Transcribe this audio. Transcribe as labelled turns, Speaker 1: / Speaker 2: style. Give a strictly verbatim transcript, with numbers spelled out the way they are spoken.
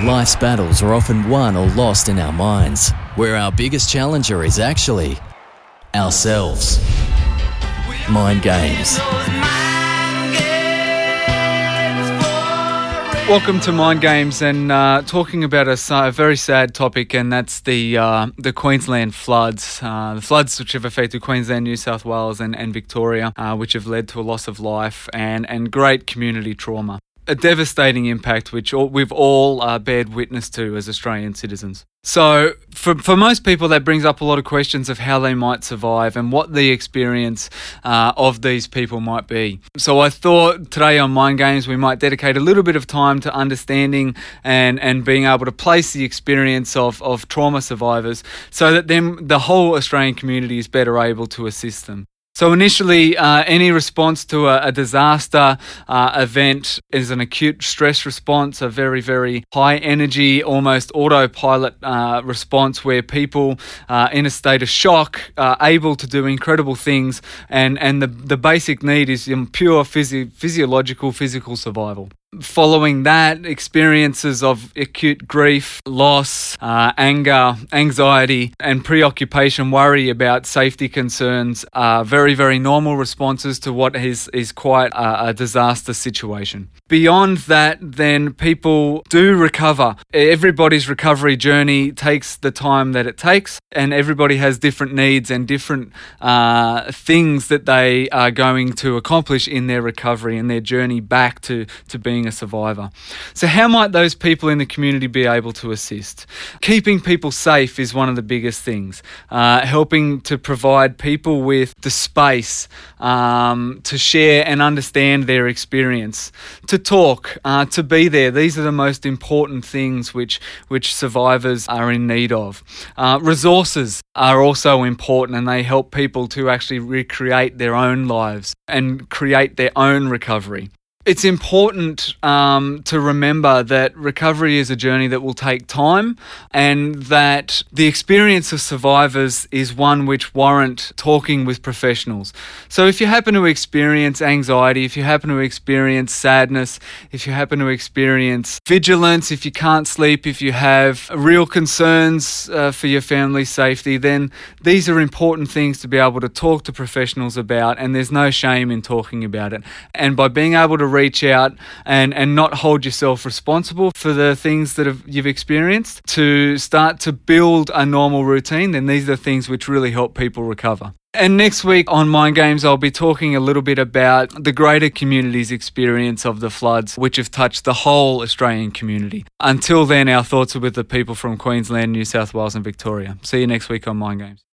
Speaker 1: Life's battles are often won or lost in our minds, where our biggest challenger is actually ourselves. Mind Games.
Speaker 2: Welcome to Mind Games, and uh, talking about a, a very sad topic, and that's the uh, the Queensland floods. Uh, the floods which have affected Queensland, New South Wales and, and Victoria, uh, which have led to a loss of life and, and great community trauma. A devastating impact which all, we've all uh, bared witness to as Australian citizens. So for for most people, that brings up a lot of questions of how they might survive and what the experience uh, of these people might be. So I thought today on Mind Games we might dedicate a little bit of time to understanding and, and being able to place the experience of, of trauma survivors so that then the whole Australian community is better able to assist them. So initially, uh, any response to a, a disaster uh, event is an acute stress response, a very, very high energy, almost autopilot uh, response where people uh, in a state of shock are able to do incredible things, and, and the, the basic need is um, pure physio- physiological, physical survival. Following that, experiences of acute grief, loss, uh, anger, anxiety, and preoccupation, worry about safety concerns are very, very normal responses to what is, is quite a, a disaster situation. Beyond that, then people do recover. Everybody's recovery journey takes the time that it takes, and everybody has different needs and different uh, things that they are going to accomplish in their recovery and their journey back to, to being a survivor. So how might those people in the community be able to assist? Keeping people safe is one of the biggest things. Uh, helping to provide people with the space um, to share and understand their experience, to talk, uh, to be there. These are the most important things which, which survivors are in need of. Uh, resources are also important, and they help people to actually recreate their own lives and create their own recovery. It's important um, to remember that recovery is a journey that will take time, and that the experience of survivors is one which warrant talking with professionals. So if you happen to experience anxiety, if you happen to experience sadness, if you happen to experience vigilance, if you can't sleep, if you have real concerns uh, for your family's safety, then these are important things to be able to talk to professionals about, and there's no shame in talking about it. And by being able to reach out and, and not hold yourself responsible for the things that have, you've experienced, to start to build a normal routine, then these are the things which really help people recover. And next week on Mind Games, I'll be talking a little bit about the greater community's experience of the floods, which have touched the whole Australian community. Until then, our thoughts are with the people from Queensland, New South Wales and Victoria. See you next week on Mind Games.